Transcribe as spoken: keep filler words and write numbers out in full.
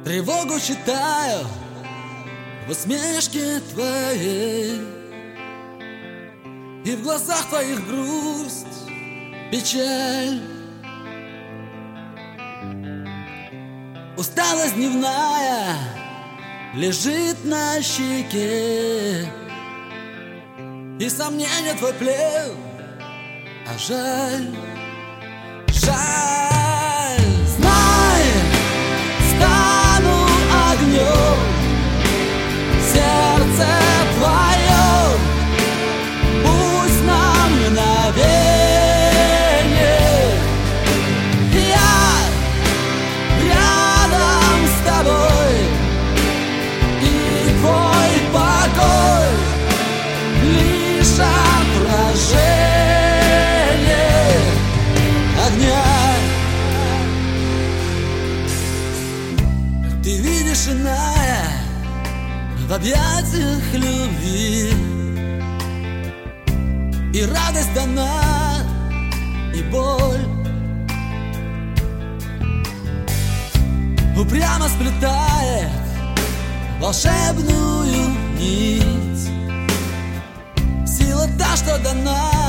Тревогу читаю в усмешке твоей, и в глазах твоих грусть, печаль. Усталость дневная лежит на щеке, и сомнения твой плен, а жаль, жаль. Знай, стану огнем, сердце твое, пусть на мгновение я рядом с тобой, и твой покой лишь отражение огня. Ты видишь, иная в объятиях любви, и радость дана, и боль упрямо сплетает волшебную нить. Сила та, что дана